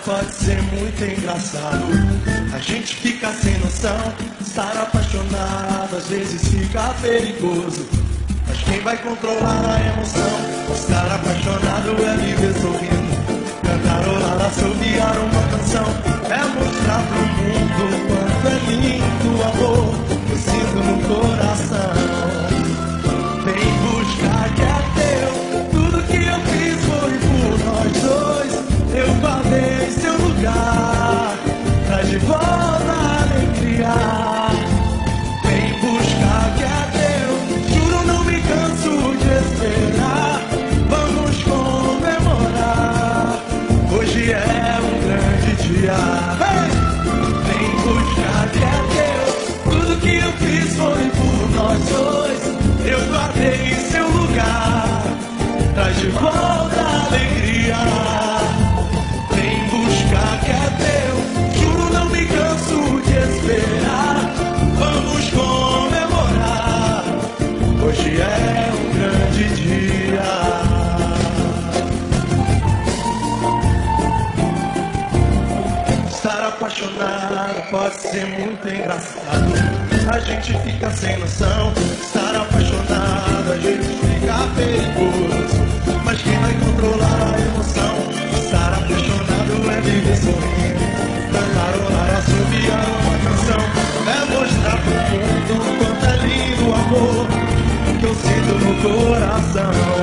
pode ser muito engraçado. A gente fica sem noção. Estar apaixonado às vezes fica perigoso. Mas quem vai controlar a emoção? Estar apaixonado é viver sorrindo, cantarolar, assobiar uma canção. É mostrar pro mundo o quanto é lindo o amor que eu sinto no coração. Vem buscar que é teu. Tudo que eu fiz foi por nós dois. Eu guardei seu lugar. Traz de volta a alegria. Vem buscar que é teu. Juro, não me canso de esperar. Vamos comemorar. Hoje é um grande dia. Vem buscar que é teu. Tudo que eu fiz foi por nós dois. Eu guardei seu lugar. Traz de volta a alegria. Vem buscar que é teu. Juro, não me canso de esperar. Vamos comemorar. Hoje é um grande dia. Estar apaixonado pode ser muito engraçado. A gente fica sem noção. Estar apaixonado a gente fica perigoso. Mas quem vai controlar a emoção? Estar apaixonado é viver sorrindo, cantarolar, assobiar uma canção. É mostrar pro mundo o quanto é lindo o amor que eu sinto no coração.